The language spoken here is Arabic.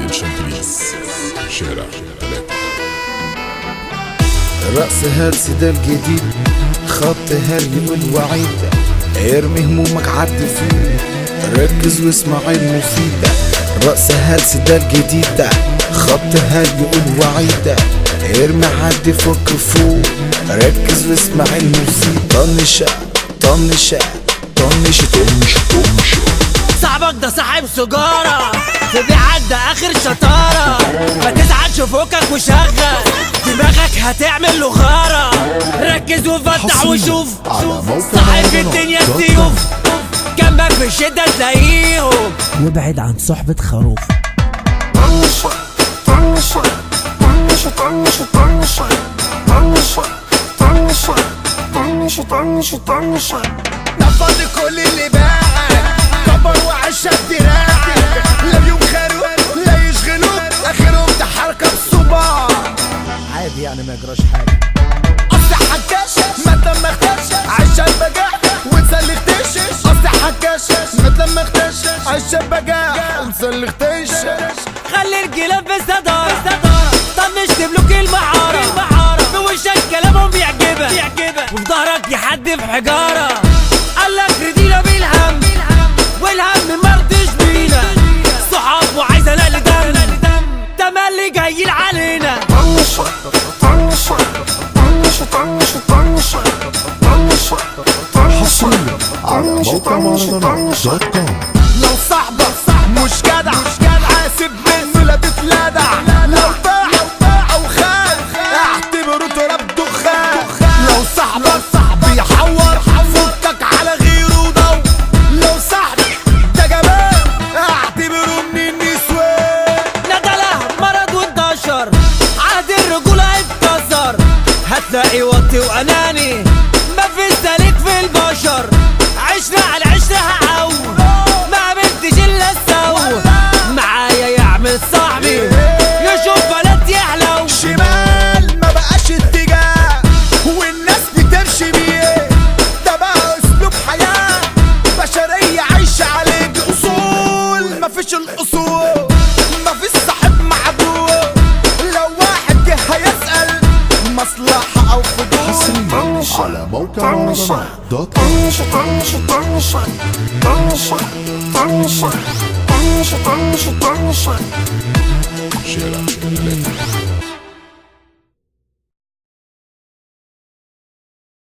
من شمبليز شارع ثلاثة. رأس هالسي ده الجديد، خط هري والوعيد، ارمي همومك عدي فيه، ركز واسمع المفيدة. رأس هالسي ده الجديد، خط هري والوعيد، ارمي عدي فك فوق، ركز واسمع المفيد. طنشة طنشة طنشة طنشة طنشة. صاحبك ده صاحب سجارة، في بيعك ده آخر شطارة، ما تزعلش فوقك وشغل دماغك هتعمل له غارة. ركز وفتح وشوف، صاحب الدنيا السيوف، جنبك في الشدة تلاقيهم، وابعد عن صحبة خروف. طنشة طنشة طنشة طنشة طنشة طنشة طنشة طنشة طنشة طنشة. نفض كل اللي باعك، كبر وعشق دراعك، لا يبخلوا لا يشغلوك، اخرهم تحركة بالصباع. عادي يعني ما يجراش حاجة. قصدي حكاش ما تلمختش، عشان بجاح وتسلختش. قصدي حكاش ما تلمختش، عشان بجاح وتسلختش. خلي الجلاب بالصدارة، طنشت بلوك المعارة، في وشك كلامهم بيعجبك، وفي ظهرك يحدف حجارة. قالك ردينا بالهم، والهم مرضش بينا، صحاب وعايزة نقل دم، تملي جايين علينا. طنشة طنشة طنشة طنشة طنشة طنشة حصريا على موقع مهرجانات.com. لو صاحبك مش جدع حاسب منه لا تتلدع. لو باع او خان اعتبره تراب دخان. لو صاحبك بيحور فكك على غيره ودو. لو صاحبك ده جبان اعتبره من النسوان. ندلة مرض وانتشر، عهد الرجولة اتكسر، هتلاقي وطي واناني، مفيش سالك في البشر. عشرة على عشرة هعود، ما عملتش الا السو، معايا يعمل صاحبي يشوف بلد يحلو. شمال ما بقاش اتجاه، والناس بتمشي بيه، ده بقى اسلوب حياة بشرية عايشة عليه اصول. مفيش الاصول مفيش صاحب معدول، لو واحد جه هيسأل مصلحة او فضول. على موقع مهرجانات.com. طنشة طنشة طنشة طنشة طنشة طنشة طنشة طنشة. شارع ثلاثة.